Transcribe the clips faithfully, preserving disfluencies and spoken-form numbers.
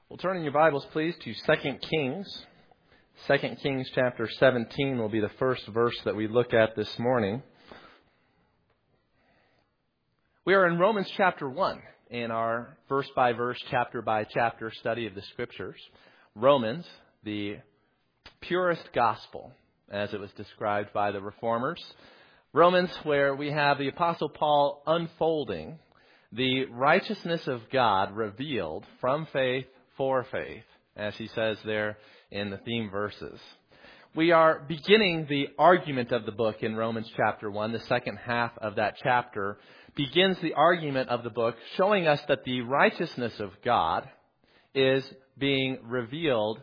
Well, turn in your Bibles, please, to Second Kings. Second Kings chapter seventeen will be the first verse that we look at this morning. We are in Romans chapter one in our verse-by-verse, chapter-by-chapter study of the Scriptures. Romans, the purest gospel, as it was described by the Reformers. Romans, where we have the Apostle Paul unfolding the righteousness of God revealed from faith for faith, as he says there in the theme verses. We are beginning the argument of the book in Romans chapter one. The second half of that chapter begins the argument of the book, showing us that the righteousness of God is being revealed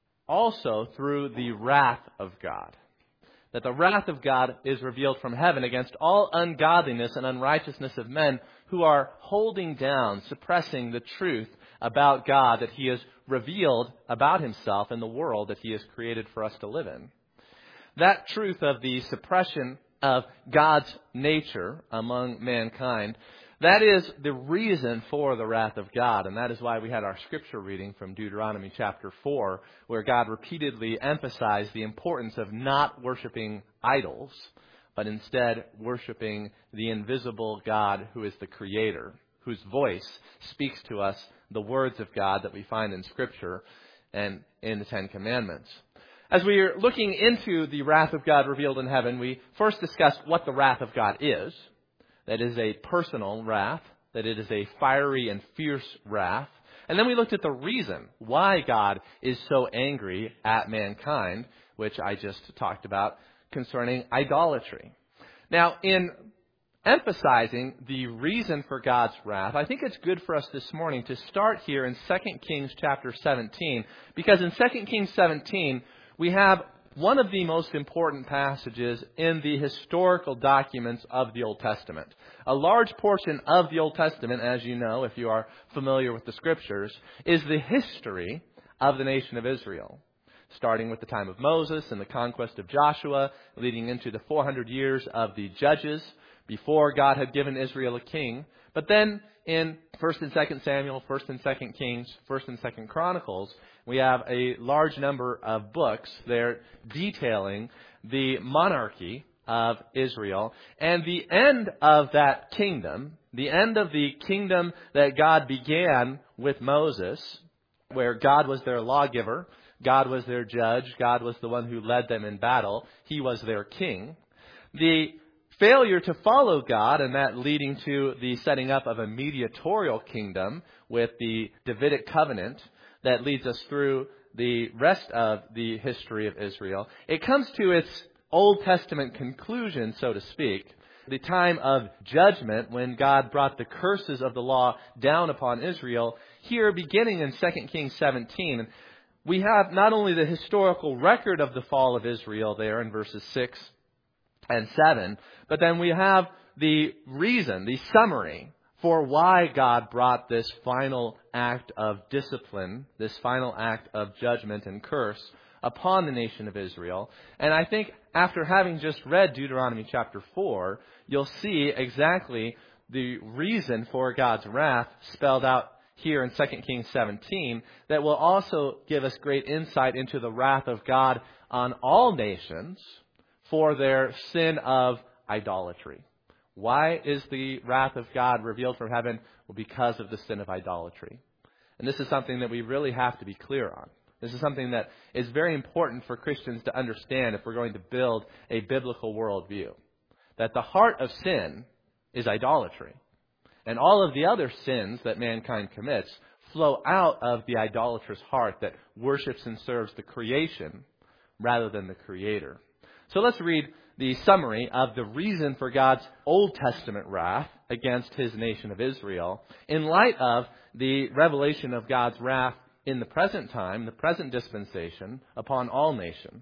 also through the wrath of God. That the wrath of God is revealed from heaven against all ungodliness and unrighteousness of men who are holding down, suppressing the truth about God that He has revealed about Himself in the world that He has created for us to live in. That truth of the suppression of God's nature among mankind, that is the reason for the wrath of God. And that is why we had our scripture reading from Deuteronomy chapter four, where God repeatedly emphasized the importance of not worshiping idols, but instead worshiping the invisible God who is the Creator, whose voice speaks to us the words of God that we find in Scripture and in the Ten Commandments. As we are looking into the wrath of God revealed in heaven, we first discussed what the wrath of God is. That is a personal wrath, that it is a fiery and fierce wrath. And then we looked at the reason why God is so angry at mankind, which I just talked about concerning idolatry. Now, in emphasizing the reason for God's wrath, I think it's good for us this morning to start here in Second Kings chapter seventeen, because in Second Kings seventeen, we have one of the most important passages in the historical documents of the Old Testament. A large portion of the Old Testament, as you know, if you are familiar with the Scriptures, is the history of the nation of Israel, starting with the time of Moses and the conquest of Joshua, leading into the four hundred years of the Judges, before God had given Israel a king. But then in First and Second Samuel, First and Second Kings, First and Second Chronicles, we have a large number of books there detailing the monarchy of Israel and the end of that kingdom, the end of the kingdom that God began with Moses, where God was their lawgiver, God was their judge, God was the one who led them in battle, He was their king. The failure to follow God, and that leading to the setting up of a mediatorial kingdom with the Davidic covenant that leads us through the rest of the history of Israel. It comes to its Old Testament conclusion, so to speak, the time of judgment when God brought the curses of the law down upon Israel. Here, beginning in Second Kings seventeen, we have not only the historical record of the fall of Israel there in verses six and seven, but then we have the reason, the summary for why God brought this final act of discipline, this final act of judgment and curse upon the nation of Israel. And I think after having just read Deuteronomy chapter four, you'll see exactly the reason for God's wrath spelled out here in Second Kings seventeen, that will also give us great insight into the wrath of God on all nations for their sin of idolatry. Why is the wrath of God revealed from heaven? Well, because of the sin of idolatry. And this is something that we really have to be clear on. This is something that is very important for Christians to understand if we're going to build a biblical worldview. That the heart of sin is idolatry. And all of the other sins that mankind commits flow out of the idolatrous heart that worships and serves the creation rather than the Creator. So let's read the summary of the reason for God's Old Testament wrath against His nation of Israel in light of the revelation of God's wrath in the present time, the present dispensation, upon all nations.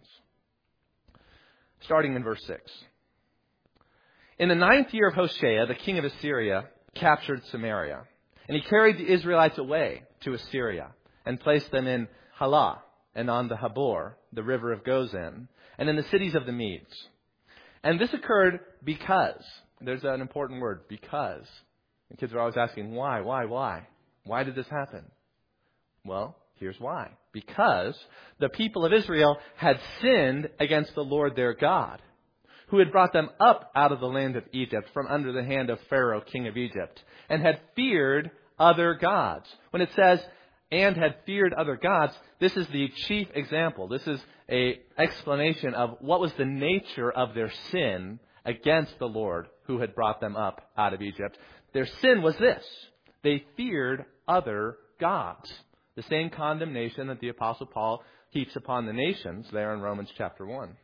Starting in verse six. In the ninth year of Hoshea, the king of Assyria captured Samaria, and he carried the Israelites away to Assyria and placed them in Halah and on the Habor, the river of Gozan, and in the cities of the Medes. And this occurred because, there's an important word, because. And kids are always asking, why, why, why? Why did this happen? Well, Here's why. Because the people of Israel had sinned against the Lord their God, who had brought them up out of the land of Egypt from under the hand of Pharaoh, king of Egypt, and had feared other gods. When it says, and had feared other gods, this is the chief example. This is an explanation of what was the nature of their sin against the Lord who had brought them up out of Egypt. Their sin was this. They feared other gods. The same condemnation that the Apostle Paul heaps upon the nations there in Romans chapter one.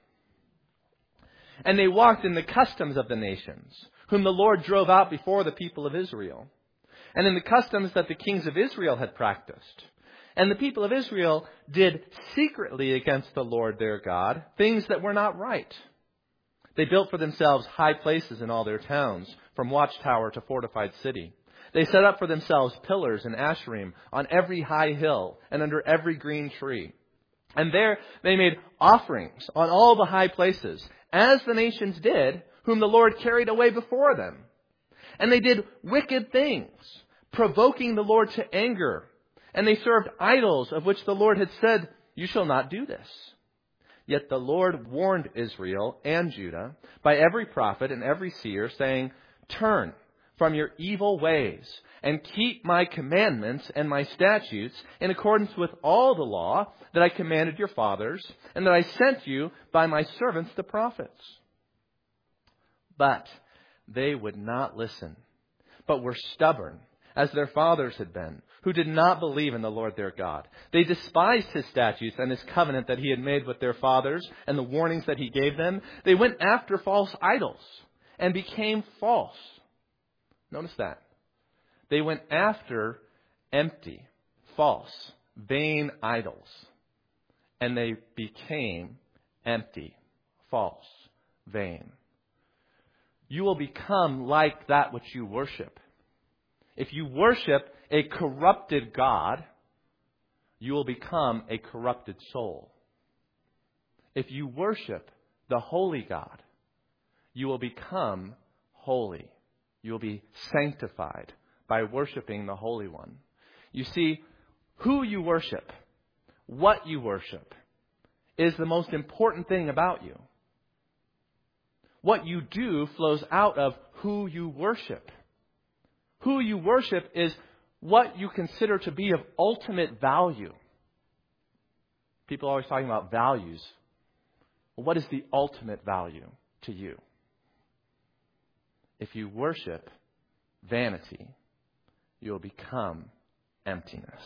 And they walked in the customs of the nations, whom the Lord drove out before the people of Israel, and in the customs that the kings of Israel had practiced. And the people of Israel did secretly against the Lord their God things that were not right. They built for themselves high places in all their towns, from watchtower to fortified city. They set up for themselves pillars and asherim on every high hill and under every green tree. And there they made offerings on all the high places, as the nations did, whom the Lord carried away before them. And they did wicked things, provoking the Lord to anger. And they served idols of which the Lord had said, "You shall not do this." Yet the Lord warned Israel and Judah by every prophet and every seer, saying, "Turn from your evil ways and keep my commandments and my statutes in accordance with all the law that I commanded your fathers and that I sent you by my servants the prophets." But they would not listen, but were stubborn, as their fathers had been, who did not believe in the Lord their God. They despised his statutes and his covenant that he had made with their fathers and the warnings that he gave them. They went after false idols and became false. Notice that. They went after empty, false, vain idols. And they became empty, false, vain. You will become like that which you worship. If you worship a corrupted God, you will become a corrupted soul. If you worship the holy God, you will become holy. You will be sanctified by worshiping the Holy One. You see, who you worship, what you worship, is the most important thing about you. What you do flows out of who you worship. Who you worship is what you consider to be of ultimate value. People are always talking about values. Well, what is the ultimate value to you? If you worship vanity, you will become emptiness.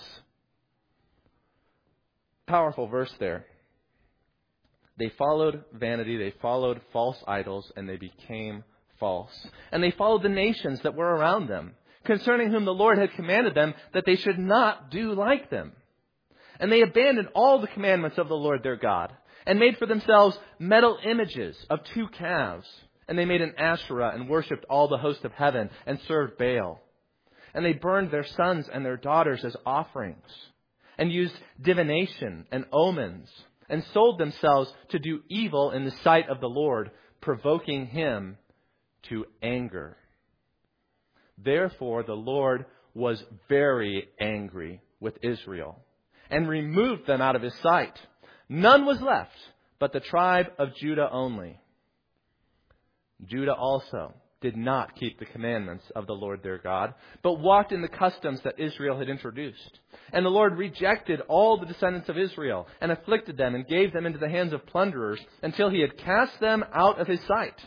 Powerful verse there. They followed vanity, they followed false idols, and they became false. And they followed the nations that were around them, concerning whom the Lord had commanded them that they should not do like them. And they abandoned all the commandments of the Lord their God, and made for themselves metal images of two calves. And they made an Asherah and worshipped all the host of heaven and served Baal. And they burned their sons and their daughters as offerings, and used divination and omens, and sold themselves to do evil in the sight of the Lord, provoking him to anger. Therefore the Lord was very angry with Israel, and removed them out of his sight. None was left but the tribe of Judah only. Judah also did not keep the commandments of the Lord their God, but walked in the customs that Israel had introduced. And the Lord rejected all the descendants of Israel, and afflicted them, and gave them into the hands of plunderers, until he had cast them out of his sight.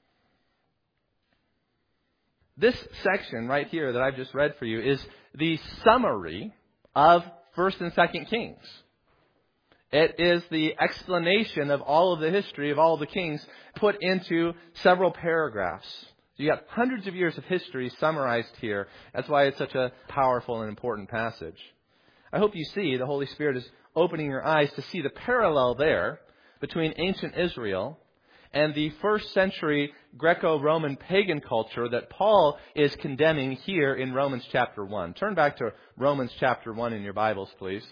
This section right here that I've just read for you is the summary of First and Second Kings. It is the explanation of all of the history of all of the kings put into several paragraphs. So you got hundreds of years of history summarized here. That's why it's such a powerful and important passage. I hope you see the Holy Spirit is opening your eyes to see the parallel there between ancient Israel and the first century Greco-Roman pagan culture that Paul is condemning here in Romans chapter one. Turn back to Romans chapter one in your Bibles, please.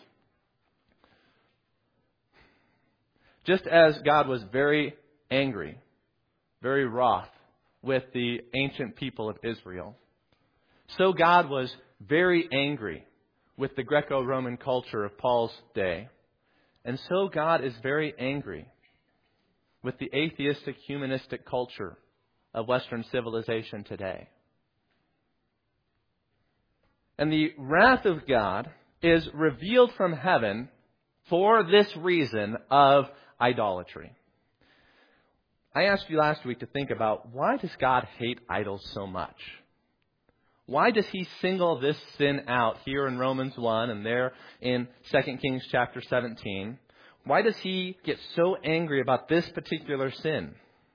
Just as God was very angry, very wroth with the ancient people of Israel, so God was very angry with the Greco-Roman culture of Paul's day. And so God is very angry with the atheistic, humanistic culture of Western civilization today. And the wrath of God is revealed from heaven for this reason of idolatry. I asked you last week to think about, why does God hate idols so much? Why does he single this sin out here in Romans one and there in Second Kings chapter seventeen? Why does he get so angry about this particular sin?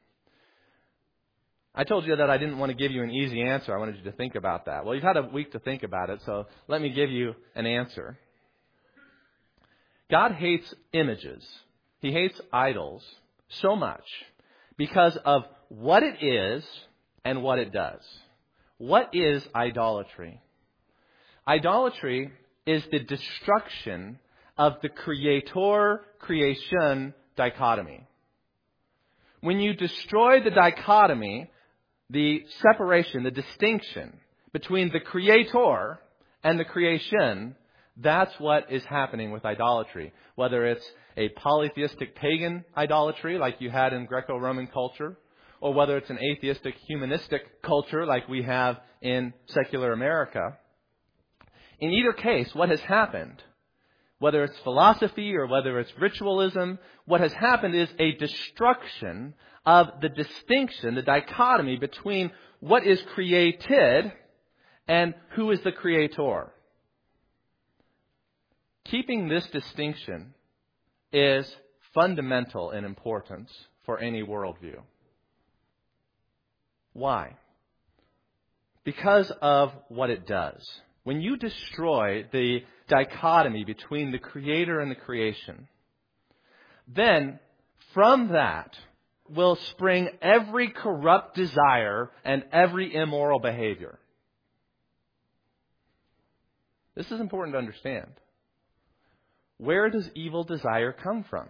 I told you that I didn't want to give you an easy answer. I wanted you to think about that. Well, you've had a week to think about it, so let me give you an answer. God hates images. He hates idols so much because of what it is and what it does. What is idolatry? Idolatry is the destruction of the creator-creation dichotomy. When you destroy the dichotomy, the separation, the distinction between the creator and the creation, that's what is happening with idolatry. Whether it's a polytheistic pagan idolatry like you had in Greco-Roman culture, or whether it's an atheistic humanistic culture like we have in secular America. In either case, what has happened, whether it's philosophy or whether it's ritualism, what has happened is a destruction of the distinction, the dichotomy between what is created and who is the creator. Keeping this distinction is fundamental in importance for any worldview. Why? Because of what it does. When you destroy the dichotomy between the creator and the creation, then from that will spring every corrupt desire and every immoral behavior. This is important to understand. Where does evil desire come from?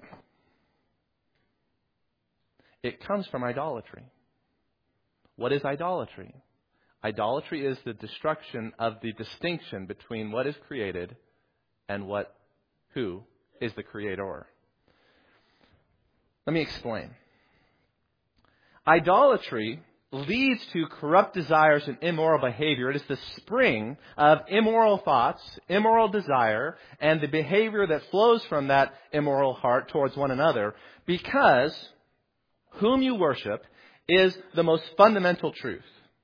It comes from idolatry. What is idolatry? Idolatry is the destruction of the distinction between what is created and what, who is the creator. Let me explain. Idolatry leads to corrupt desires and immoral behavior. It is the spring of immoral thoughts, immoral desire, and the behavior that flows from that immoral heart towards one another, because whom you worship is the most fundamental truth.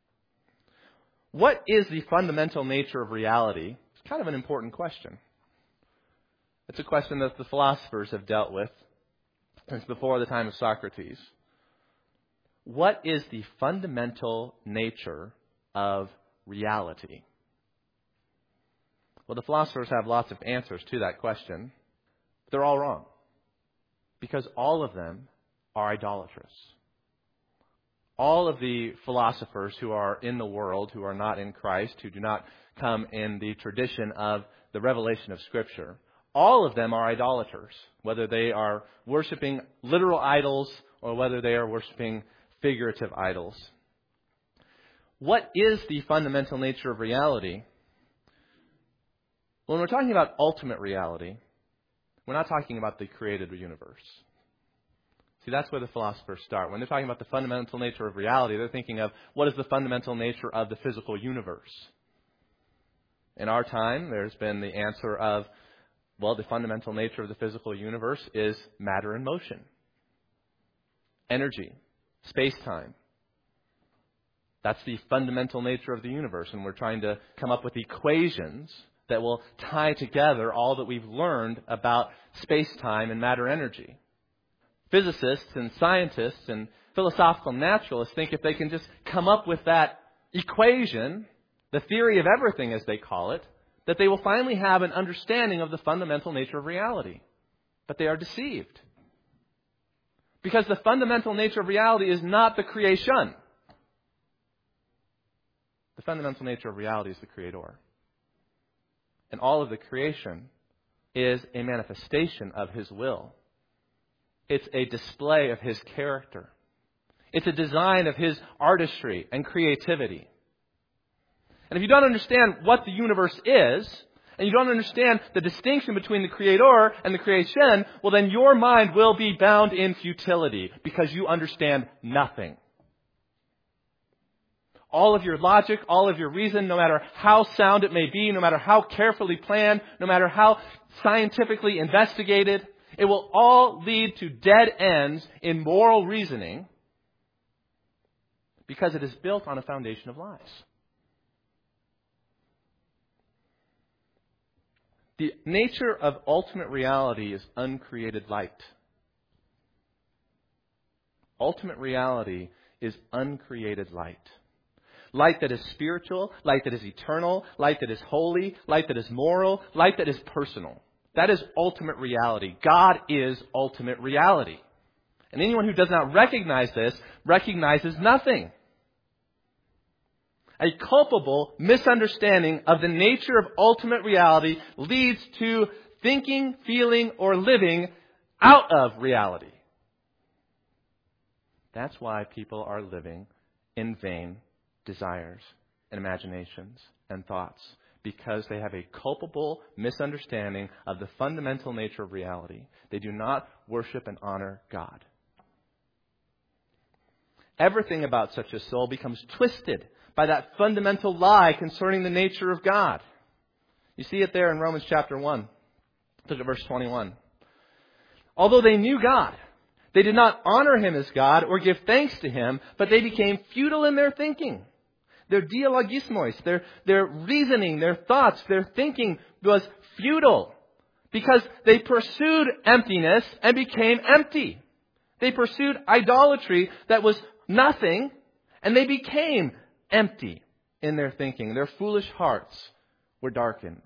What is the fundamental nature of reality? It's kind of an important question. It's a question that the philosophers have dealt with since before the time of Socrates. What is the fundamental nature of reality? Well, the philosophers have lots of answers to that question, but they're all wrong, because all of them are idolatrous. All of the philosophers who are in the world, who are not in Christ, who do not come in the tradition of the revelation of Scripture, all of them are idolaters, whether they are worshiping literal idols or whether they are worshiping figurative idols. What is the fundamental nature of reality? When we're talking about ultimate reality, we're not talking about the created universe. See, that's where the philosophers start. When they're talking about the fundamental nature of reality, they're thinking of what is the fundamental nature of the physical universe. In our time, there's been the answer of, well, the fundamental nature of the physical universe is matter in motion, energy, space-time. That's the fundamental nature of the universe, and we're trying to come up with equations that will tie together all that we've learned about space-time and matter-energy. Physicists and scientists and philosophical naturalists think if they can just come up with that equation, the theory of everything as they call it, that they will finally have an understanding of the fundamental nature of reality. But they are deceived. Because the fundamental nature of reality is not the creation. The fundamental nature of reality is the Creator. And all of the creation is a manifestation of His will. It's a display of His character. It's a design of His artistry and creativity. And if you don't understand what the universe is, and you don't understand the distinction between the Creator and the creation, well then your mind will be bound in futility because you understand nothing. All of your logic, all of your reason, no matter how sound it may be, no matter how carefully planned, no matter how scientifically investigated, it will all lead to dead ends in moral reasoning because it is built on a foundation of lies. The nature of ultimate reality is uncreated light. Ultimate reality is uncreated light. Light that is spiritual, light that is eternal, light that is holy, light that is moral, light that is personal. That is ultimate reality. God is ultimate reality. And anyone who does not recognize this recognizes nothing. A culpable misunderstanding of the nature of ultimate reality leads to thinking, feeling, or living out of reality. That's why people are living in vain desires and imaginations and thoughts, because they have a culpable misunderstanding of the fundamental nature of reality. They do not worship and honor God. Everything about such a soul becomes twisted by that fundamental lie concerning the nature of God. You see it there in Romans chapter one. Look at verse twenty-one. Although they knew God, they did not honor Him as God or give thanks to Him, but they became futile in their thinking. Their dialogismos, their, their reasoning, their thoughts, their thinking was futile because they pursued emptiness and became empty. They pursued idolatry that was nothing, and they became empty in their thinking. Their foolish hearts were darkened.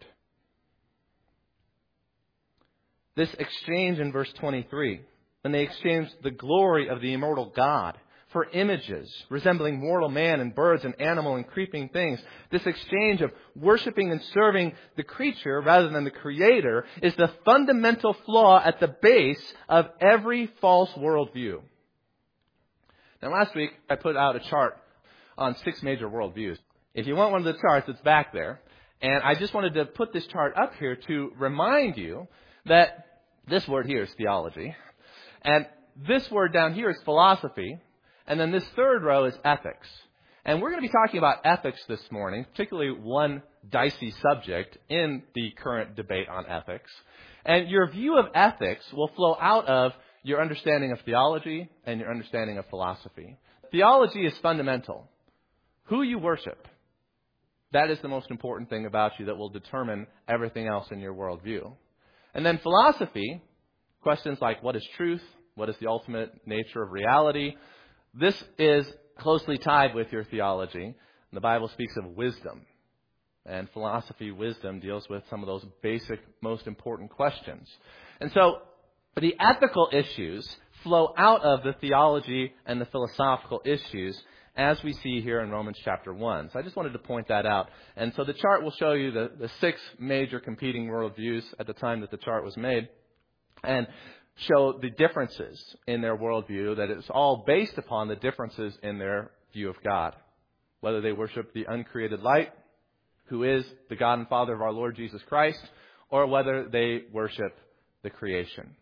This exchange in verse twenty-three, when they exchanged the glory of the immortal God for images resembling mortal man and birds and animal and creeping things. This exchange of worshiping and serving the creature rather than the Creator is the fundamental flaw at the base of every false worldview. Now, last week I put out a chart on six major worldviews. If you want one of the charts, it's back there. And I just wanted to put this chart up here to remind you that this word here is theology. And this word down here is philosophy. And then this third row is ethics. And we're going to be talking about ethics this morning, particularly one dicey subject in the current debate on ethics. And your view of ethics will flow out of your understanding of theology and your understanding of philosophy. Theology is fundamental. Who you worship, that is the most important thing about you that will determine everything else in your worldview. And then philosophy, questions like what is truth, what is the ultimate nature of reality, this is closely tied with your theology. The Bible speaks of wisdom. And philosophy, wisdom, deals with some of those basic, most important questions. And so the ethical issues flow out of the theology and the philosophical issues, as we see here in Romans chapter one. So I just wanted to point that out. And so the chart will show you the, the six major competing worldviews at the time that the chart was made, and show the differences in their worldview, that it's all based upon the differences in their view of God. Whether they worship the uncreated light, who is the God and Father of our Lord Jesus Christ, or whether they worship the creation.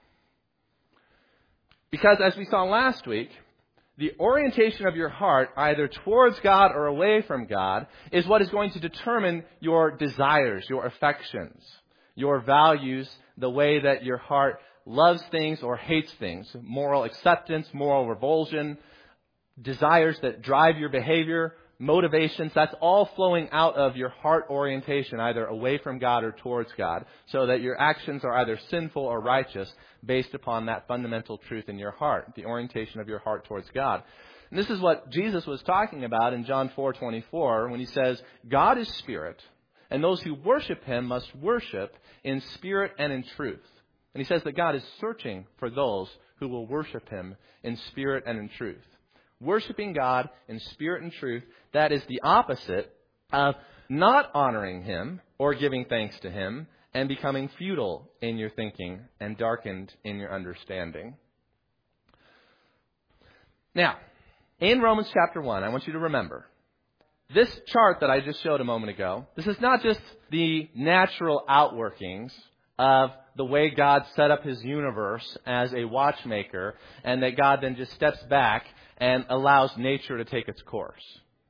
Because as we saw last week, the orientation of your heart, either towards God or away from God, is what is going to determine your desires, your affections, your values, the way that your heart loves things or hates things. Moral acceptance, moral revulsion, desires that drive your behavior, motivations, that's all flowing out of your heart orientation, either away from God or towards God, so that your actions are either sinful or righteous based upon that fundamental truth in your heart, the orientation of your heart towards God. And this is what Jesus was talking about in John four twenty-four when he says, God is spirit, and those who worship Him must worship in spirit and in truth. And he says that God is searching for those who will worship Him in spirit and in truth. Worshiping God in spirit and truth, that is the opposite of not honoring Him or giving thanks to Him and becoming futile in your thinking and darkened in your understanding. Now, in Romans chapter one, I want you to remember this chart that I just showed a moment ago, this is not just the natural outworkings of the way God set up his universe as a watchmaker, and that God then just steps back and allows nature to take its course.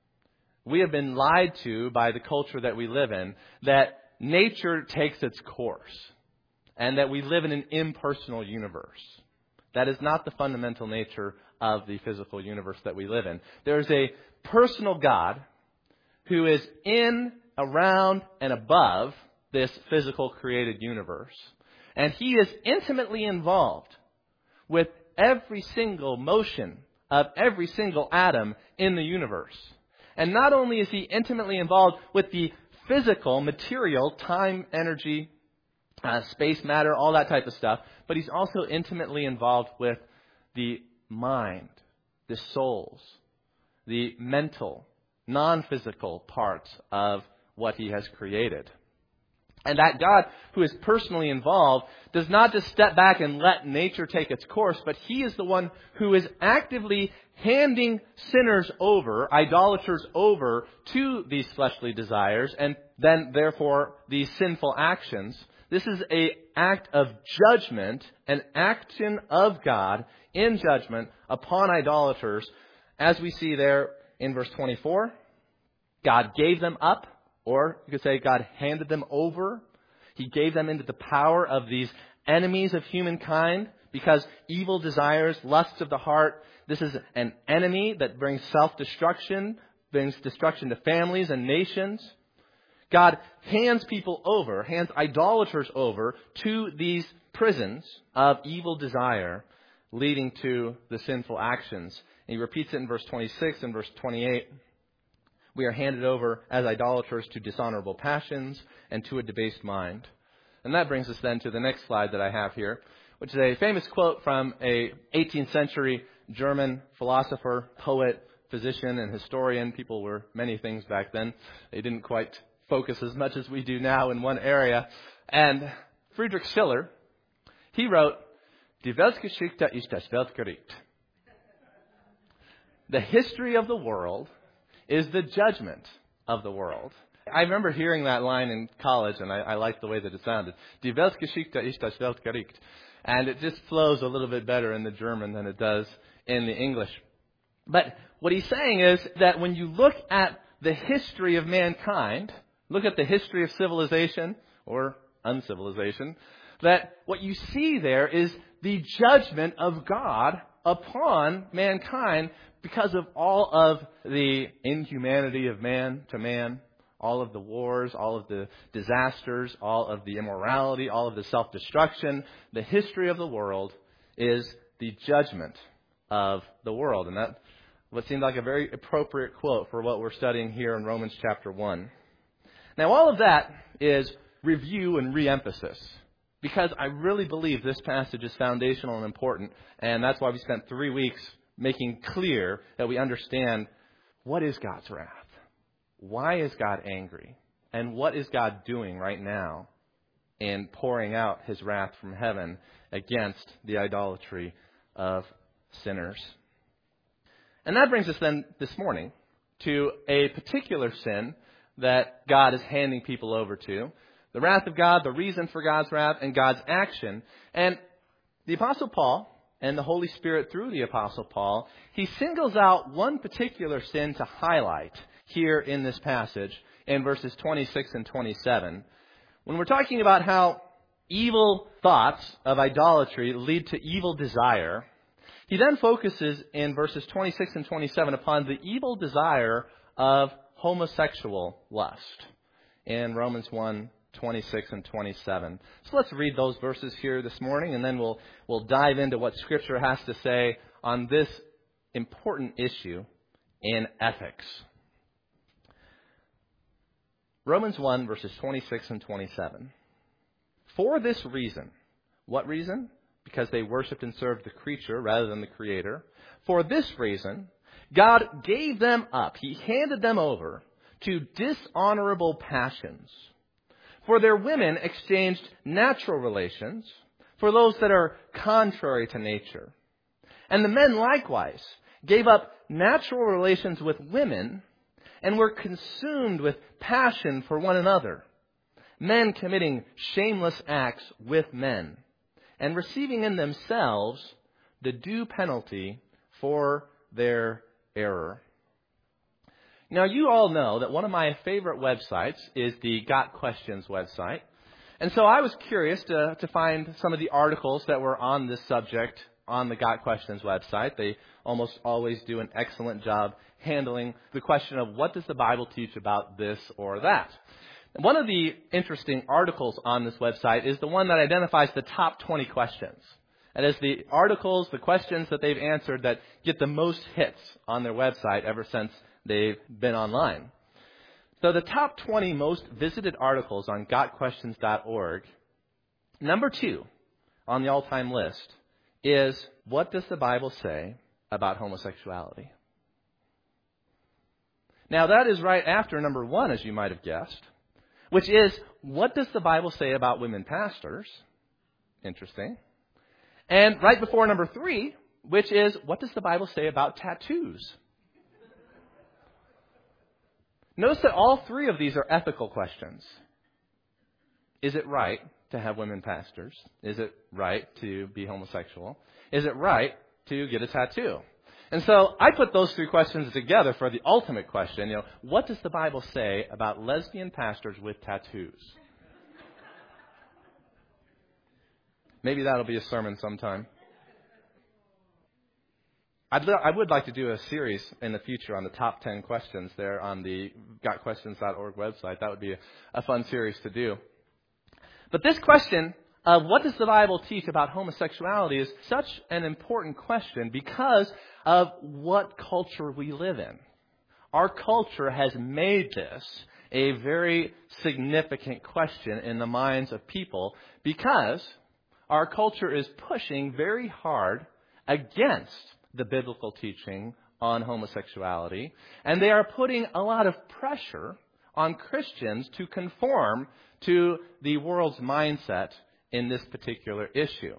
We have been lied to by the culture that we live in that nature takes its course and that we live in an impersonal universe. That is not the fundamental nature of the physical universe that we live in. There is a personal God who is in, around, and above this physical created universe. And he is intimately involved with every single motion of every single atom in the universe. And not only is he intimately involved with the physical, material, time, energy, uh, space, matter, all that type of stuff, but he's also intimately involved with the mind, the souls, the mental, non-physical parts of what he has created. And that God who is personally involved does not just step back and let nature take its course, but he is the one who is actively handing sinners over, idolaters over to these fleshly desires, and then therefore these sinful actions. This is an act of judgment, an action of God in judgment upon idolaters, as we see there in verse twenty-four. God gave them up. Or you could say God handed them over. He gave them into the power of these enemies of humankind because evil desires, lusts of the heart. This is an enemy that brings self-destruction, brings destruction to families and nations. God hands people over, hands idolaters over to these prisons of evil desire, leading to the sinful actions. And he repeats it in verse twenty-six and verse twenty-eight. We are handed over as idolaters to dishonorable passions and to a debased mind. And that brings us then to the next slide that I have here, which is a famous quote from a eighteenth century German philosopher, poet, physician, and historian. People were many things back then. They didn't quite focus as much as we do now in one area. And Friedrich Schiller, he wrote, Die Weltgeschichte ist das Weltgericht. The history of the world is the judgment of the world. I remember hearing that line in college, and I, I liked the way that it sounded. Die Weltgeschichte ist das Weltgericht. And it just flows a little bit better in the German than it does in the English. But what he's saying is that when you look at the history of mankind, look at the history of civilization or uncivilization, that what you see there is the judgment of God upon mankind because of all of the inhumanity of man to man, all of the wars, all of the disasters, all of the immorality, all of the self-destruction. The history of the world is the judgment of the world. And that what seemed like a very appropriate quote for what we're studying here in Romans chapter one. Now, all of that is review and re-emphasis, because I really believe this passage is foundational and important, and that's why we spent three weeks making clear that we understand what is God's wrath, why is God angry, and what is God doing right now in pouring out his wrath from heaven against the idolatry of sinners. And that brings us then this morning to a particular sin that God is handing people over to. The wrath of God, the reason for God's wrath, and God's action. And the Apostle Paul, and the Holy Spirit through the Apostle Paul, he singles out one particular sin to highlight here in this passage in verses twenty-six and twenty-seven. When we're talking about how evil thoughts of idolatry lead to evil desire, he then focuses in verses twenty-six and twenty-seven upon the evil desire of homosexual lust in Romans one, twenty-six and twenty-seven. So let's read those verses here this morning, and then we'll we'll dive into what Scripture has to say on this important issue in ethics. Romans one, verses twenty-six and twenty-seven. For this reason, what reason? Because they worshipped and served the creature rather than the Creator. For this reason, God gave them up. He handed them over to dishonorable passions. For their women exchanged natural relations for those that are contrary to nature. And the men likewise gave up natural relations with women and were consumed with passion for one another, men committing shameless acts with men, and receiving in themselves the due penalty for their error. Now, you all know that one of my favorite websites is the Got Questions website. And so I was curious to, to find some of the articles that were on this subject on the Got Questions website. They almost always do an excellent job handling the question of what does the Bible teach about this or that. And one of the interesting articles on this website is the one that identifies the top twenty questions. And as the articles, the questions that they've answered that get the most hits on their website ever since they've been online. So the top twenty most visited articles on got questions dot org, number two on the all-time list is, what does the Bible say about homosexuality? Now that is right after number one, as you might have guessed, which is, what does the Bible say about women pastors? Interesting. And right before number three, which is, what does the Bible say about tattoos? Notice that all three of these are ethical questions. Is it right to have women pastors? Is it right to be homosexual? Is it right to get a tattoo? And so I put those three questions together for the ultimate question. You know, what does the Bible say about lesbian pastors with tattoos? Maybe that'll be a sermon sometime. I'd, I would like to do a series in the future on the top ten questions there on the got questions dot org website. That would be a, a fun series to do. But this question of what does the Bible teach about homosexuality is such an important question because of what culture we live in. Our culture has made this a very significant question in the minds of people because our culture is pushing very hard against the biblical teaching on homosexuality, and they are putting a lot of pressure on Christians to conform to the world's mindset in this particular issue.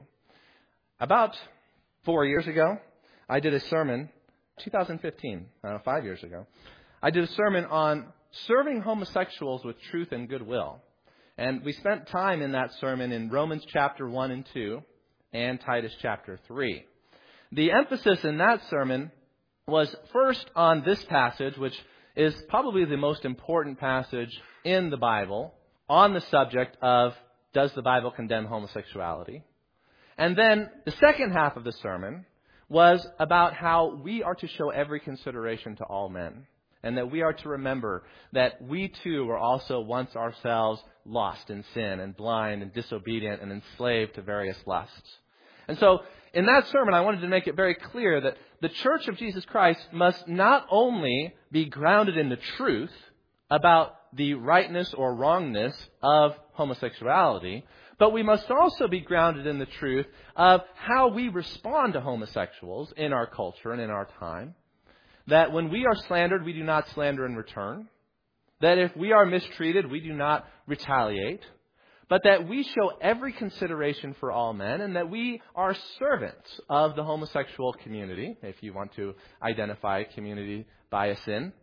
About four years ago, I did a sermon, twenty fifteen, uh, five years ago, I did a sermon on serving homosexuals with truth and goodwill. And we spent time in that sermon in Romans chapter one and two and Titus chapter three. The emphasis in that sermon was first on this passage, which is probably the most important passage in the Bible, on the subject of, does the Bible condemn homosexuality? And then the second half of the sermon was about how we are to show every consideration to all men, and that we are to remember that we too were also once ourselves lost in sin and blind and disobedient and enslaved to various lusts. And so in that sermon, I wanted to make it very clear that the Church of Jesus Christ must not only be grounded in the truth about the rightness or wrongness of homosexuality, but we must also be grounded in the truth of how we respond to homosexuals in our culture and in our time. That when we are slandered, we do not slander in return. That if we are mistreated, we do not retaliate. But that we show every consideration for all men, and that we are servants of the homosexual community, if you want to identify community bias in.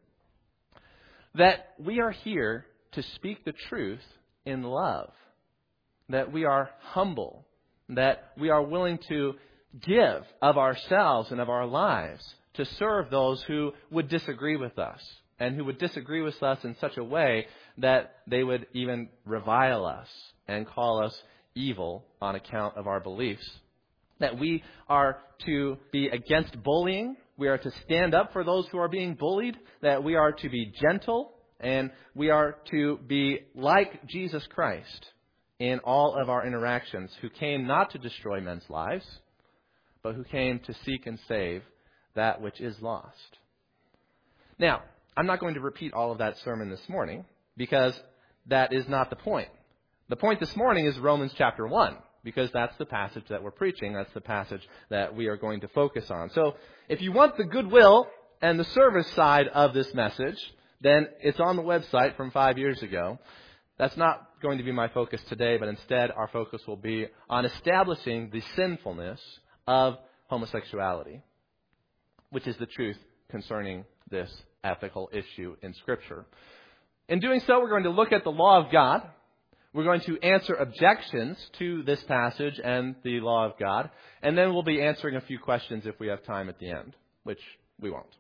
That we are here to speak the truth in love. That we are humble. That we are willing to give of ourselves and of our lives to serve those who would disagree with us, and who would disagree with us in such a way that they would even revile us and call us evil on account of our beliefs. That we are to be against bullying. We are to stand up for those who are being bullied. That we are to be gentle. And we are to be like Jesus Christ in all of our interactions, who came not to destroy men's lives, but who came to seek and save that which is lost. Now, I'm not going to repeat all of that sermon this morning, because that is not the point. The point this morning is Romans chapter one, because that's the passage that we're preaching. That's the passage that we are going to focus on. So if you want the goodwill and the service side of this message, then it's on the website from five years ago. That's not going to be my focus today, but instead our focus will be on establishing the sinfulness of homosexuality, which is the truth concerning this ethical issue in Scripture. In doing so, we're going to look at the law of God. We're going to answer objections to this passage and the law of God. And then we'll be answering a few questions if we have time at the end, which we won't.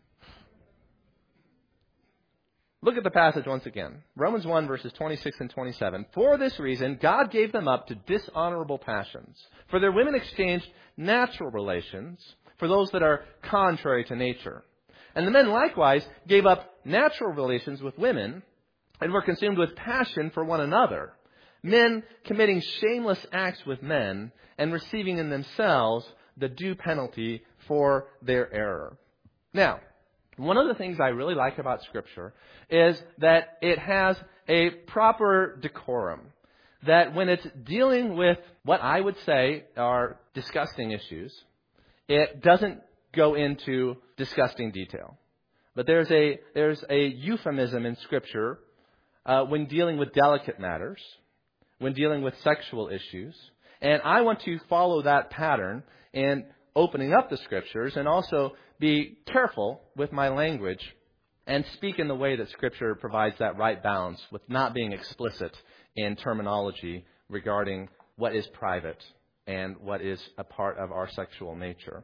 Look at the passage once again. Romans one, verses twenty-six and twenty-seven. For this reason, God gave them up to dishonorable passions. For their women exchanged natural relations for those that are contrary to nature. And the men likewise gave up natural relations with women and were consumed with passion for one another, men committing shameless acts with men and receiving in themselves the due penalty for their error. Now, one of the things I really like about Scripture is that it has a proper decorum. That when it's dealing with what I would say are disgusting issues, it doesn't go into disgusting detail. But there's a there's a euphemism in Scripture uh, when dealing with delicate matters, when dealing with sexual issues. And I want to follow that pattern in opening up the Scriptures and also be careful with my language and speak in the way that Scripture provides that right balance with not being explicit in terminology regarding what is private and what is a part of our sexual nature.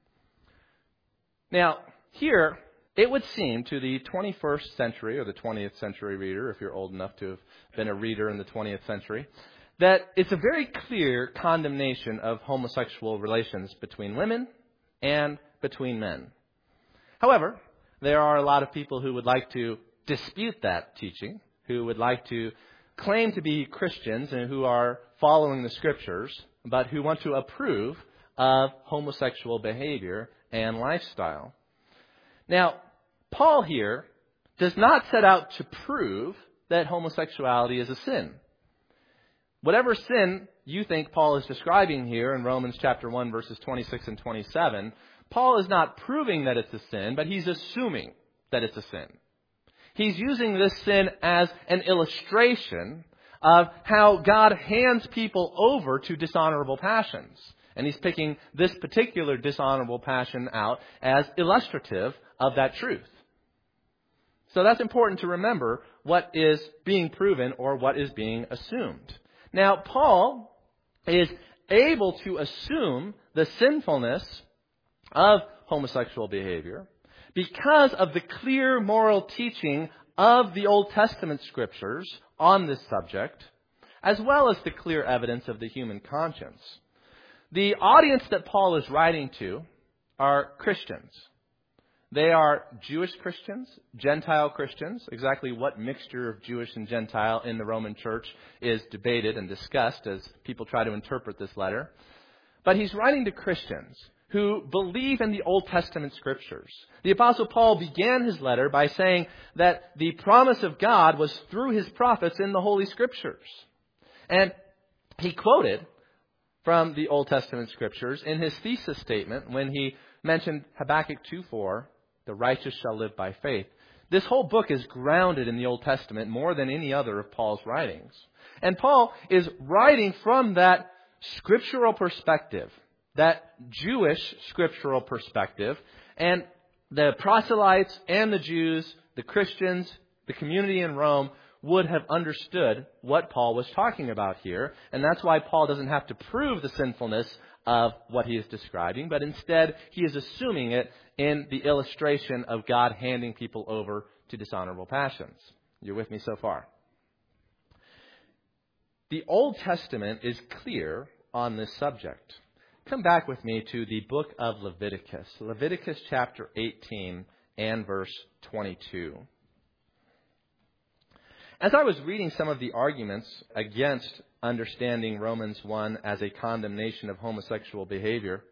Now, here, it would seem to the twenty-first century or the twentieth century reader, if you're old enough to have been a reader in the twentieth century, that it's a very clear condemnation of homosexual relations between women and between men. However, there are a lot of people who would like to dispute that teaching, who would like to claim to be Christians and who are following the Scriptures, but who want to approve of homosexual behavior and lifestyle. Now, Paul here does not set out to prove that homosexuality is a sin. Whatever sin you think Paul is describing here in Romans chapter one, verses twenty-six and twenty-seven, Paul is not proving that it's a sin, but he's assuming that it's a sin. He's using this sin as an illustration of how God hands people over to dishonorable passions. And he's picking this particular dishonorable passion out as illustrative of that truth. So that's important to remember what is being proven or what is being assumed. Now, Paul is able to assume the sinfulness of homosexual behavior because of the clear moral teaching of the Old Testament Scriptures on this subject, as well as the clear evidence of the human conscience. The audience that Paul is writing to are Christians. They are Jewish Christians, Gentile Christians. Exactly what mixture of Jewish and Gentile in the Roman Church is debated and discussed as people try to interpret this letter. But he's writing to Christians who believe in the Old Testament Scriptures. The Apostle Paul began his letter by saying that the promise of God was through his prophets in the Holy Scriptures. And he quoted from the Old Testament Scriptures in his thesis statement when he mentioned Habakkuk two four, the righteous shall live by faith. This whole book is grounded in the Old Testament more than any other of Paul's writings. And Paul is writing from that scriptural perspective, that Jewish scriptural perspective, and the proselytes and the Jews, the Christians, the community in Rome would have understood what Paul was talking about here. And that's why Paul doesn't have to prove the sinfulness of what he is describing, but instead he is assuming it in the illustration of God handing people over to dishonorable passions. You're with me so far? The Old Testament is clear on this subject. Come back with me to the book of Leviticus. Leviticus chapter eighteen and verse twenty-two. As I was reading some of the arguments against understanding Romans one as a condemnation of homosexual behavior,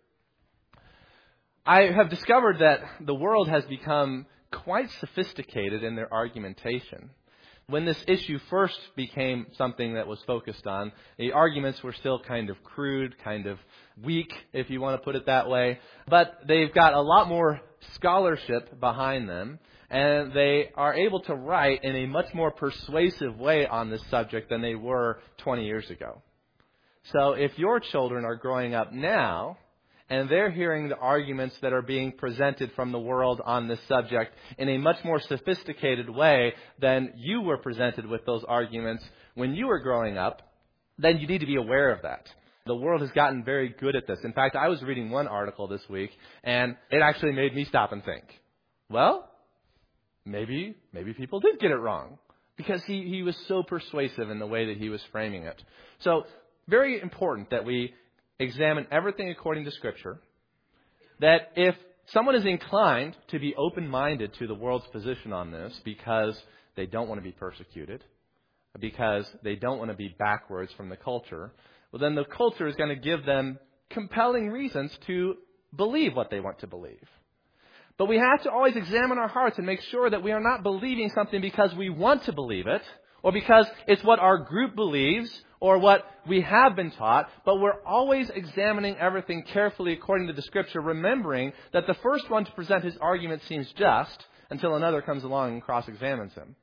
I have discovered that the world has become quite sophisticated in their argumentation. When this issue first became something that was focused on, the arguments were still kind of crude, kind of weak, if you want to put it that way. But they've got a lot more scholarship behind them, and they are able to write in a much more persuasive way on this subject than they were twenty years ago. So if your children are growing up now and they're hearing the arguments that are being presented from the world on this subject in a much more sophisticated way than you were presented with those arguments when you were growing up, then you need to be aware of that. The world has gotten very good at this. In fact, I was reading one article this week, and it actually made me stop and think, well, maybe maybe people did get it wrong, because he, he was so persuasive in the way that he was framing it. So, very important that we examine everything according to Scripture, that if someone is inclined to be open-minded to the world's position on this because they don't want to be persecuted, because they don't want to be backwards from the culture, well, then the culture is going to give them compelling reasons to believe what they want to believe. But we have to always examine our hearts and make sure that we are not believing something because we want to believe it, or because it's what our group believes, or what we have been taught, but we're always examining everything carefully according to the Scripture, remembering that the first one to present his argument seems just until another comes along and cross-examines him.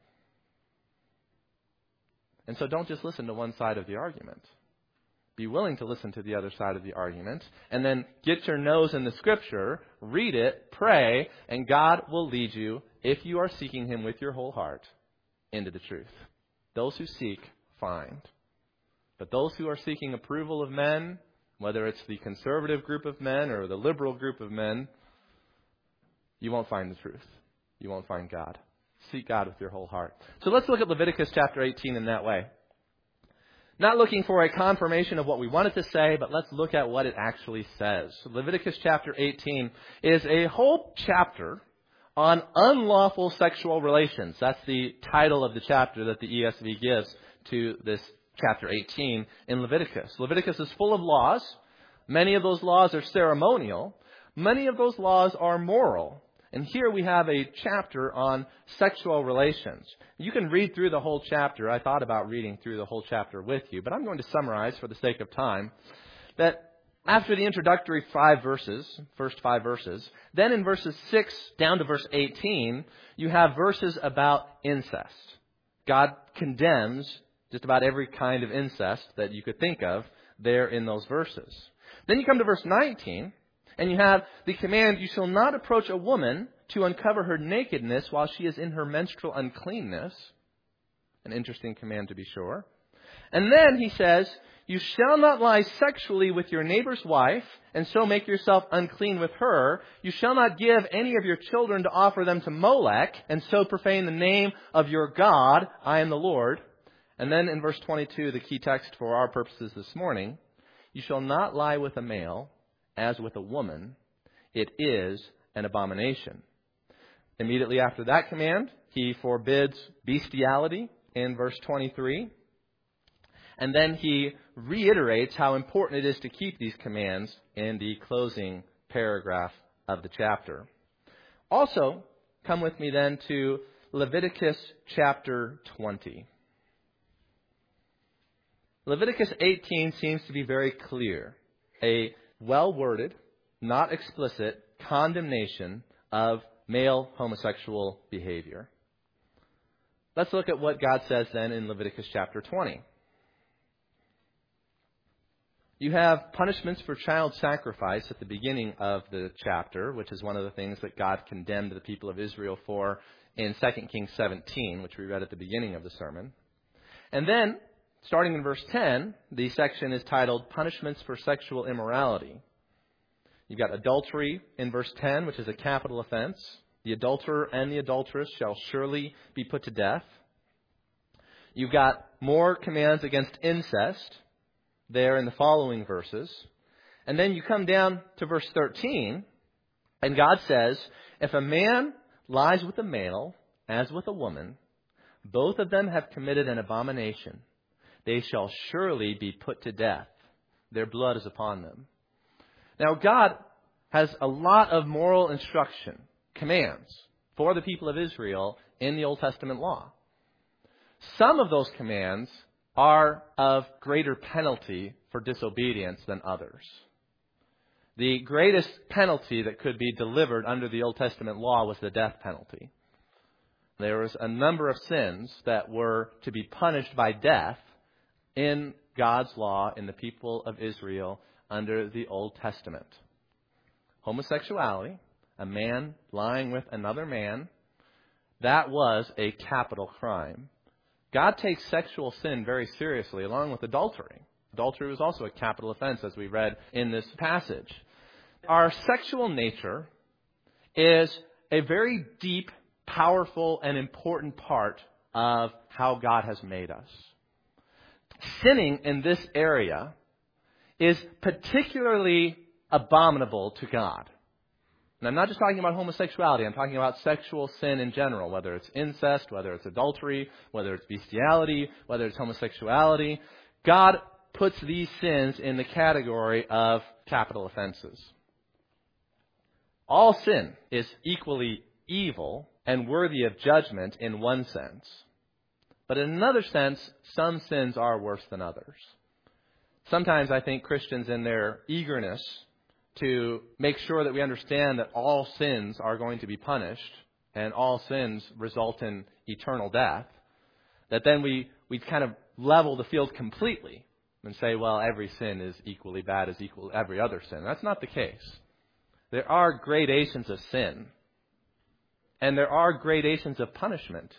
And so don't just listen to one side of the argument. Be willing to listen to the other side of the argument, and then get your nose in the Scripture, read it, pray, and God will lead you, if you are seeking Him with your whole heart, into the truth. Those who seek, find. But those who are seeking approval of men, whether it's the conservative group of men or the liberal group of men, you won't find the truth. You won't find God. Seek God with your whole heart. So let's look at Leviticus chapter eighteen in that way. Not looking for a confirmation of what we wanted to say, but let's look at what it actually says. So Leviticus chapter eighteen is a whole chapter on unlawful sexual relations. That's the title of the chapter that the E S V gives to this chapter eighteen in Leviticus. Leviticus is full of laws. Many of those laws are ceremonial. Many of those laws are moral. And here we have a chapter on sexual relations. You can read through the whole chapter. I thought about reading through the whole chapter with you, but I'm going to summarize for the sake of time that after the introductory five verses, first five verses, then in verses six down to verse eighteen, you have verses about incest. God condemns just about every kind of incest that you could think of there in those verses. Then you come to verse nineteen, and you have the command, you shall not approach a woman to uncover her nakedness while she is in her menstrual uncleanness. An interesting command to be sure. And then he says, you shall not lie sexually with your neighbor's wife, and so make yourself unclean with her. You shall not give any of your children to offer them to Molech, and so profane the name of your God. I am the Lord. And then in verse twenty-two, the key text for our purposes this morning, you shall not lie with a male as with a woman. It is an abomination. Immediately after that command, he forbids bestiality in verse twenty-three. And then he reiterates how important it is to keep these commands in the closing paragraph of the chapter. Also, come with me then to Leviticus chapter twenty. Leviticus eighteen seems to be very clear. A well-worded, not explicit condemnation of male homosexual behavior. Let's look at what God says then in Leviticus chapter twenty. You have punishments for child sacrifice at the beginning of the chapter, which is one of the things that God condemned the people of Israel for in Second Kings seventeen, which we read at the beginning of the sermon. And then, starting in verse ten, the section is titled Punishments for Sexual Immorality. You've got adultery in verse ten, which is a capital offense. The adulterer and the adulteress shall surely be put to death. You've got more commands against incest there in the following verses. And then you come down to verse thirteen, and God says, if a man lies with a male as with a woman, both of them have committed an abomination. They shall surely be put to death. Their blood is upon them. Now, God has a lot of moral instruction, commands, for the people of Israel in the Old Testament law. Some of those commands are of greater penalty for disobedience than others. The greatest penalty that could be delivered under the Old Testament law was the death penalty. There was a number of sins that were to be punished by death in God's law in the people of Israel under the Old Testament. homosexuality, a man lying with another man, that was a capital crime. God takes sexual sin very seriously, along with adultery. Adultery was also a capital offense, as we read in this passage. Our sexual nature is a very deep, powerful, and important part of how God has made us. Sinning in this area is particularly abominable to God. And I'm not just talking about homosexuality. I'm talking about sexual sin in general, whether it's incest, whether it's adultery, whether it's bestiality, whether it's homosexuality. God puts these sins in the category of capital offenses. All sin is equally evil and worthy of judgment in one sense. But in another sense, some sins are worse than others. Sometimes I think Christians, in their eagerness to make sure that we understand that all sins are going to be punished and all sins result in eternal death, that then we, we kind of level the field completely and say, well, every sin is equally bad as equal every other sin. That's not the case. There are gradations of sin, and there are gradations of punishment.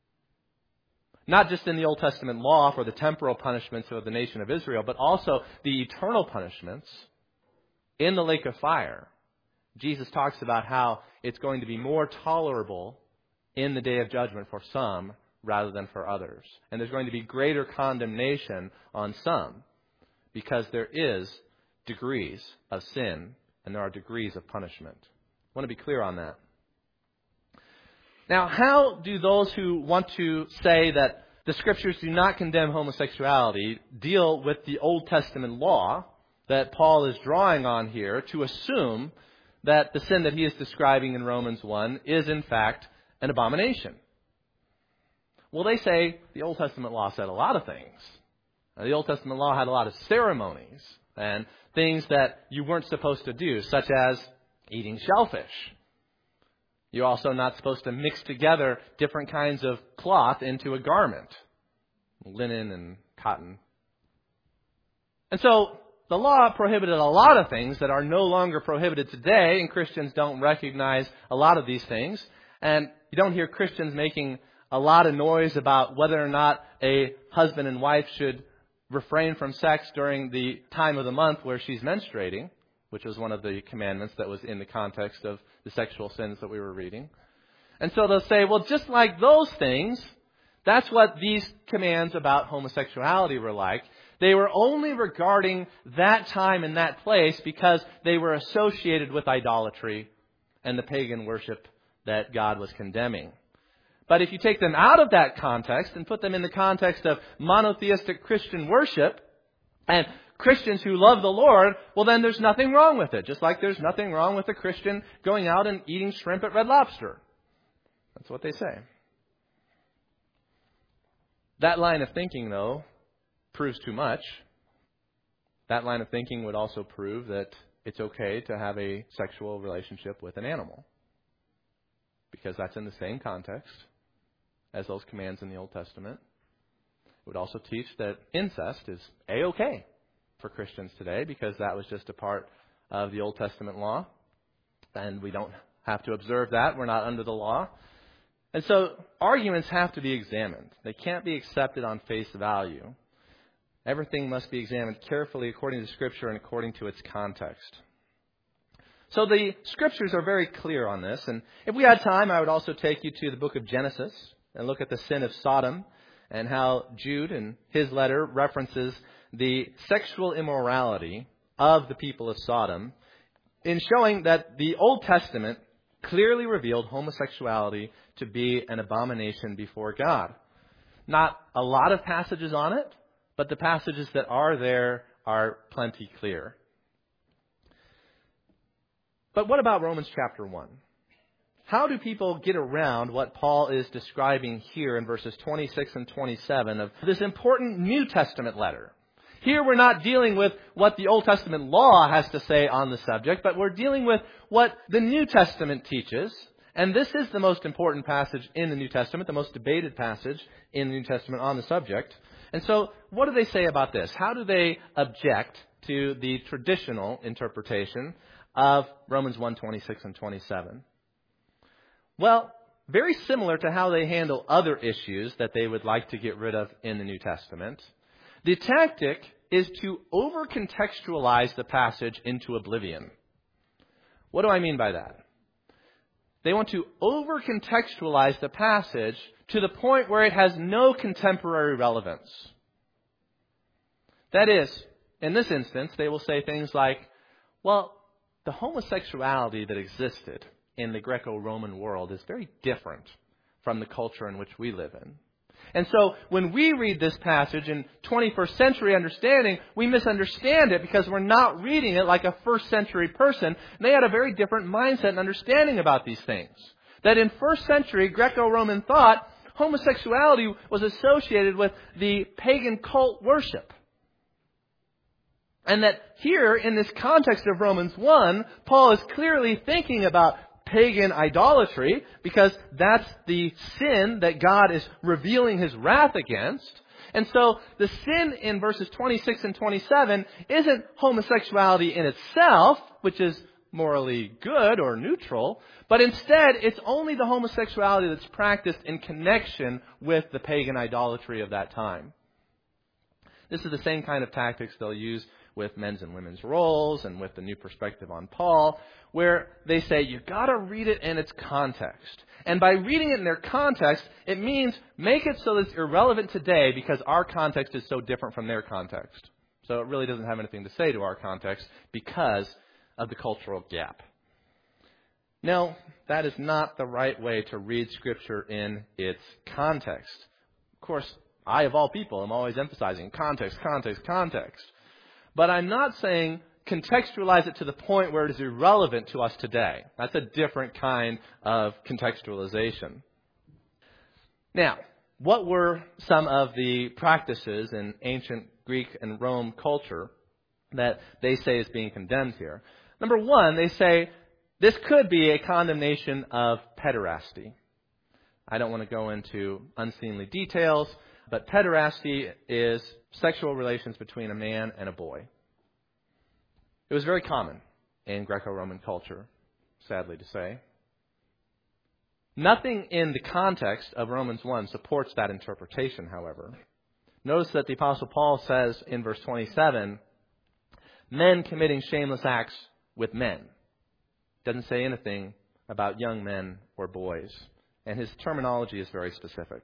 Not just in the Old Testament law for the temporal punishments of the nation of Israel, but also the eternal punishments in the lake of fire. Jesus talks about how it's going to be more tolerable in the day of judgment for some rather than for others. And there's going to be greater condemnation on some because there is degrees of sin and there are degrees of punishment. I want to be clear on that. Now, how do those who want to say that the Scriptures do not condemn homosexuality deal with the Old Testament law that Paul is drawing on here to assume that the sin that he is describing in Romans one is in fact an abomination? Well, they say the Old Testament law said a lot of things. The Old Testament law had a lot of ceremonies and things that you weren't supposed to do, such as eating shellfish. You're also not supposed to mix together different kinds of cloth into a garment, linen and cotton. And so the law prohibited a lot of things that are no longer prohibited today, and Christians don't recognize a lot of these things. And you don't hear Christians making a lot of noise about whether or not a husband and wife should refrain from sex during the time of the month where she's menstruating, which was one of the commandments that was in the context of the sexual sins that we were reading. And so they'll say, well, just like those things, that's what these commands about homosexuality were like. They were only regarding that time and that place because they were associated with idolatry and the pagan worship that God was condemning. But if you take them out of that context and put them in the context of monotheistic Christian worship and Christians who love the Lord, well, then there's nothing wrong with it. Just like there's nothing wrong with a Christian going out and eating shrimp at Red Lobster. That's what they say. That line of thinking, though, proves too much. That line of thinking would also prove that it's okay to have a sexual relationship with an animal, because that's in the same context as those commands in the Old Testament. It would also teach that incest is A-okay for Christians today, because that was just a part of the Old Testament law, and we don't have to observe that. We're not under the law. And so arguments have to be examined. They can't be accepted on face value. Everything must be examined carefully according to Scripture and according to its context. So the Scriptures are very clear on this. And if we had time, I would also take you to the book of Genesis and look at the sin of Sodom and how Jude in his letter references the sexual immorality of the people of Sodom in showing that the Old Testament clearly revealed homosexuality to be an abomination before God. Not a lot of passages on it, but the passages that are there are plenty clear. But what about Romans chapter one? How do people get around what Paul is describing here in verses twenty-six and twenty-seven of this important New Testament letter? Here we're not dealing with what the Old Testament law has to say on the subject, but we're dealing with what the New Testament teaches. And this is the most important passage in the New Testament, the most debated passage in the New Testament on the subject. And so what do they say about this? How do they object to the traditional interpretation of Romans one, twenty-six and twenty-seven? Well, very similar to how they handle other issues that they would like to get rid of in the New Testament. The tactic is to over-contextualize the passage into oblivion. What do I mean by that? They want to over-contextualize the passage to the point where it has no contemporary relevance. That is, in this instance, they will say things like, well, the homosexuality that existed in the Greco-Roman world is very different from the culture in which we live in. And so when we read this passage in twenty-first century understanding, we misunderstand it because we're not reading it like a first century person. And they had a very different mindset and understanding about these things. That in first century Greco-Roman thought, homosexuality was associated with the pagan cult worship. And that here, in this context of Romans one, Paul is clearly thinking about pagan idolatry, because that's the sin that God is revealing His wrath against. And so the sin in verses twenty-six and twenty-seven isn't homosexuality in itself, which is morally good or neutral, but instead it's only the homosexuality that's practiced in connection with the pagan idolatry of that time. This is the same kind of tactics they'll use with men's and women's roles and with the new perspective on Paul, where they say you've got to read it in its context. And by reading it in their context, it means make it so that it's irrelevant today because our context is so different from their context. So it really doesn't have anything to say to our context because of the cultural gap. No, that is not the right way to read Scripture in its context. Of course, I, of all people, am always emphasizing context, context, context. But I'm not saying contextualize it to the point where it is irrelevant to us today. That's a different kind of contextualization. Now, what were some of the practices in ancient Greek and Rome culture that they say is being condemned here? Number one, they say this could be a condemnation of pederasty. I don't want to go into unseemly details, but pederasty is sexual relations between a man and a boy. It was very common in Greco-Roman culture, sadly to say. Nothing in the context of Romans one supports that interpretation, however. Notice that the Apostle Paul says in verse twenty-seven, men committing shameless acts with men. Doesn't say anything about young men or boys. And his terminology is very specific.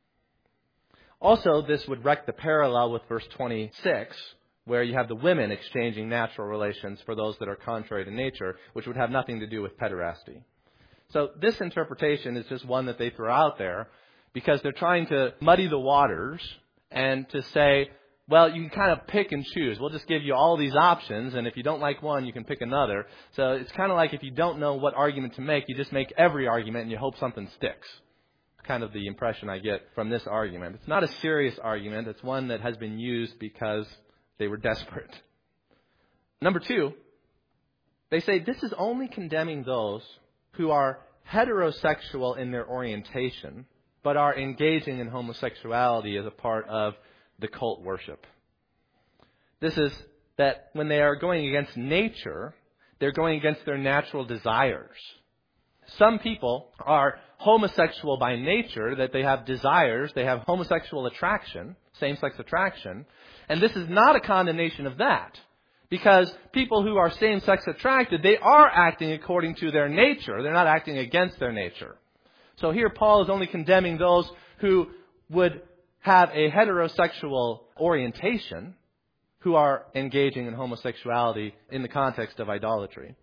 Also, this would wreck the parallel with verse twenty-six, where you have the women exchanging natural relations for those that are contrary to nature, which would have nothing to do with pederasty. So this interpretation is just one that they throw out there because they're trying to muddy the waters and to say, well, you can kind of pick and choose. We'll just give you all these options, and if you don't like one, you can pick another. So it's kind of like if you don't know what argument to make, you just make every argument and you hope something sticks. Kind of the impression I get from this argument. It's not a serious argument. It's one that has been used because they were desperate. Number two, they say this is only condemning those who are heterosexual in their orientation, but are engaging in homosexuality as a part of the cult worship. This is that when they are going against nature, they're going against their natural desires. Some people are homosexual by nature, that they have desires, they have homosexual attraction, same-sex attraction, and this is not a condemnation of that. Because people who are same-sex attracted, they are acting according to their nature. They're not acting against their nature. So here Paul is only condemning those who would have a heterosexual orientation, who are engaging in homosexuality in the context of idolatry.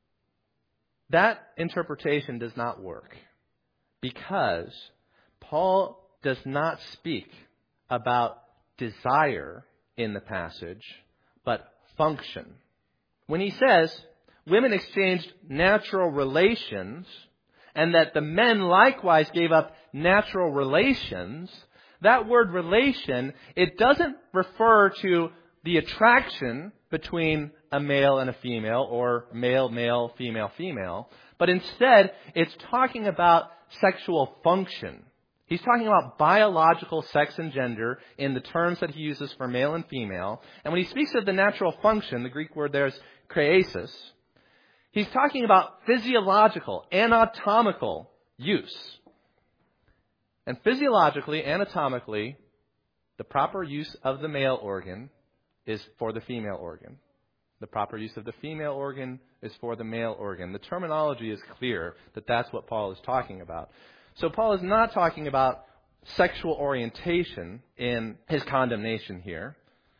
That interpretation does not work because Paul does not speak about desire in the passage, but function. When he says women exchanged natural relations and that the men likewise gave up natural relations, that word relation, it doesn't refer to the attraction between a male and a female or male, male, female, female, but instead it's talking about sexual function. He's talking about biological sex and gender in the terms that he uses for male and female. And when he speaks of the natural function, the Greek word there is kreasis, He's talking about physiological, anatomical use. And physiologically, anatomically, the proper use of the male organ is for the female organ. The proper use of the female organ is for the male organ. The terminology is clear that that's what Paul is talking about. So Paul is not talking about sexual orientation in his condemnation here.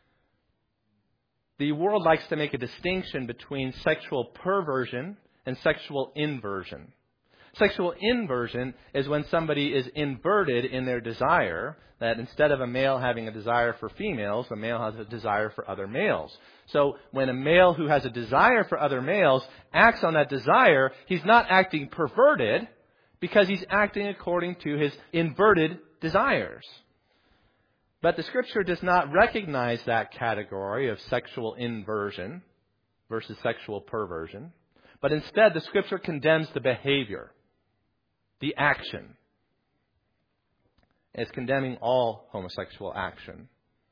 The world likes to make a distinction between sexual perversion and sexual inversion. Sexual inversion is when somebody is inverted in their desire, that instead of a male having a desire for females, a male has a desire for other males. So when a male who has a desire for other males acts on that desire, he's not acting perverted because he's acting according to his inverted desires. But the Scripture does not recognize that category of sexual inversion versus sexual perversion. But instead, the Scripture condemns the behavior, the action. It's condemning all homosexual action.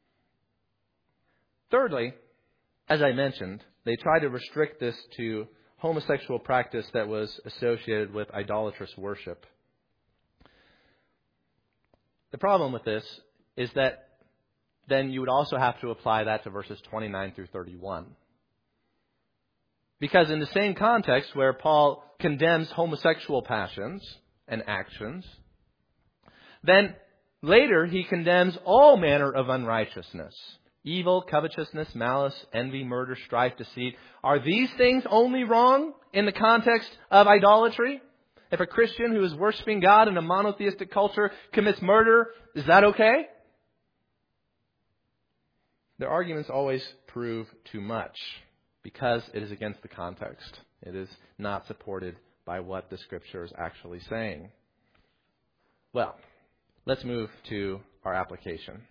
Thirdly, as I mentioned, they try to restrict this to homosexual practice that was associated with idolatrous worship. The problem with this is that then you would also have to apply that to verses twenty-nine through thirty-one. Because in the same context where Paul condemns homosexual passions and actions, then later he condemns all manner of unrighteousness. Evil, covetousness, malice, envy, murder, strife, deceit. Are these things only wrong in the context of idolatry? If a Christian who is worshiping God in a monotheistic culture commits murder, is that okay? Their arguments always prove too much because it is against the context. It is not supported by what the Scripture is actually saying. Well, let's move to our application.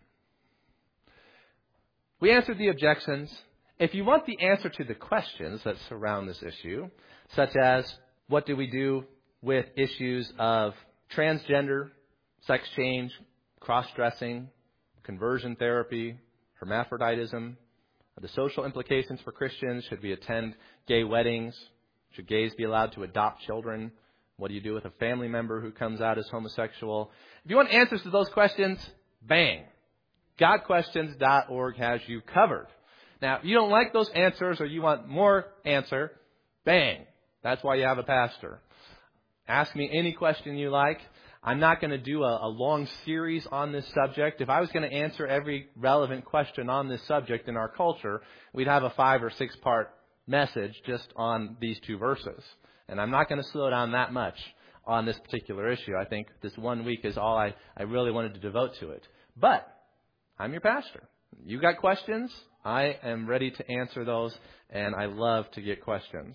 We answered the objections. If you want the answer to the questions that surround this issue, such as what do we do with issues of transgender, sex change, cross-dressing, conversion therapy, hermaphroditism, the social implications for Christians, should we attend gay weddings? Should gays be allowed to adopt children? What do you do with a family member who comes out as homosexual? If you want answers to those questions, bang. got questions dot org has you covered. Now, if you don't like those answers or you want more answer, bang. That's why you have a pastor. Ask me any question you like. I'm not going to do a, a long series on this subject. If I was going to answer every relevant question on this subject in our culture, we'd have a five or six part message just on these two verses. And I'm not going to slow down that much on this particular issue. I think this one week is all I, I really wanted to devote to it. But I'm your pastor. You got questions? I am ready to answer those, and I love to get questions.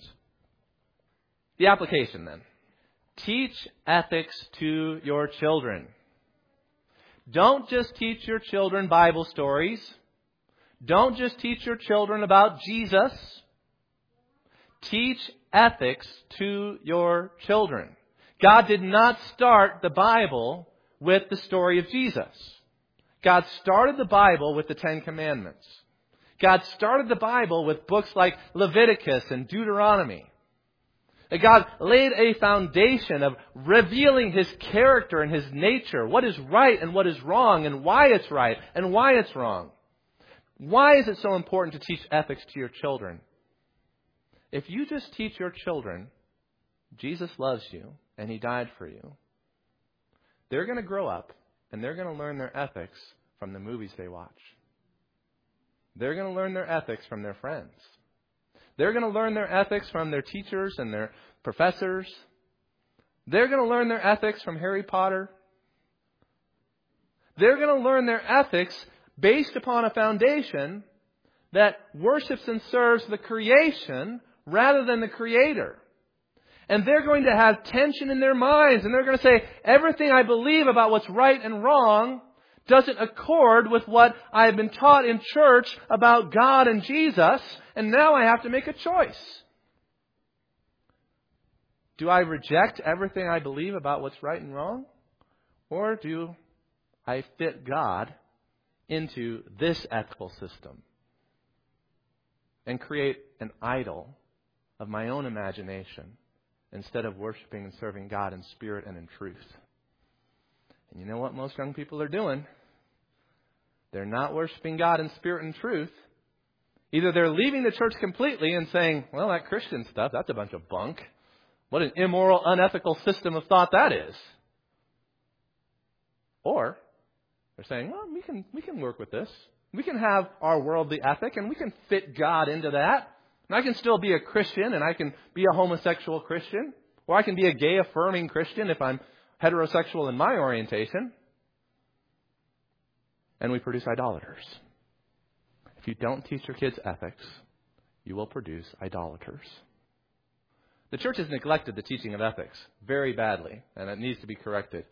The application then. Teach ethics to your children. Don't just teach your children Bible stories. Don't just teach your children about Jesus. Teach ethics to your children. God did not start the Bible with the story of Jesus. God started the Bible with the Ten Commandments. God started the Bible with books like Leviticus and Deuteronomy. God laid a foundation of revealing His character and His nature, what is right and what is wrong, and why it's right and why it's wrong. Why is it so important to teach ethics to your children? If you just teach your children, Jesus loves you and He died for you, they're going to grow up and they're going to learn their ethics from the movies they watch. They're going to learn their ethics from their friends. They're going to learn their ethics from their teachers and their professors. They're going to learn their ethics from Harry Potter. They're going to learn their ethics based upon a foundation that worships and serves the creation rather than the Creator. And they're going to have tension in their minds, and they're going to say, everything I believe about what's right and wrong doesn't accord with what I have been taught in church about God and Jesus, and now I have to make a choice. Do I reject everything I believe about what's right and wrong? Or do I fit God into this ethical system and create an idol of my own imagination instead of worshiping and serving God in spirit and in truth. And you know what most young people are doing? They're not worshiping God in spirit and truth. Either they're leaving the church completely and saying, well, that Christian stuff, that's a bunch of bunk. What an immoral, unethical system of thought that is. Or they're saying, well, we can we can work with this. We can have our worldly ethic and we can fit God into that. And I can still be a Christian and I can be a homosexual Christian. Or I can be a gay affirming Christian if I'm heterosexual in my orientation. And we produce idolaters. If you don't teach your kids ethics, you will produce idolaters. The church has neglected the teaching of ethics very badly, and it needs to be corrected.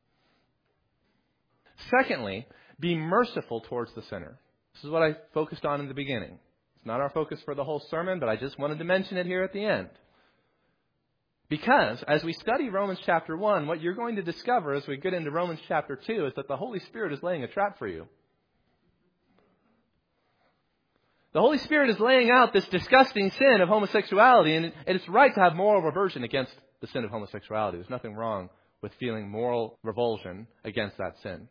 Secondly, be merciful towards the sinner. This is what I focused on in the beginning. It's not our focus for the whole sermon, but I just wanted to mention it here at the end. Because as we study Romans chapter one, what you're going to discover as we get into Romans chapter two is that the Holy Spirit is laying a trap for you. The Holy Spirit is laying out this disgusting sin of homosexuality, and it's right to have moral revulsion against the sin of homosexuality. There's nothing wrong with feeling moral revulsion against that sin.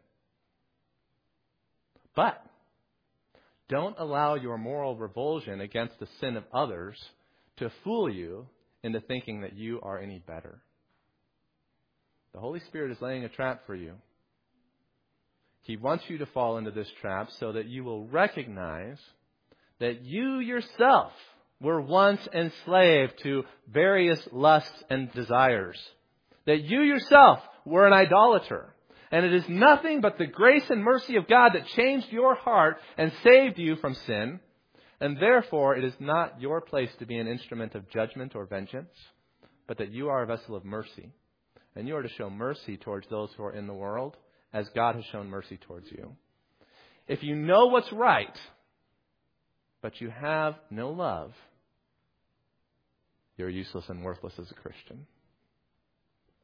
But don't allow your moral revulsion against the sin of others to fool you into thinking that you are any better. The Holy Spirit is laying a trap for you. He wants you to fall into this trap so that you will recognize that you yourself were once enslaved to various lusts and desires. That you yourself were an idolater. And it is nothing but the grace and mercy of God that changed your heart and saved you from sin. And therefore, it is not your place to be an instrument of judgment or vengeance, but that you are a vessel of mercy. And you are to show mercy towards those who are in the world, as God has shown mercy towards you. If you know what's right, but you have no love, you're useless and worthless as a Christian.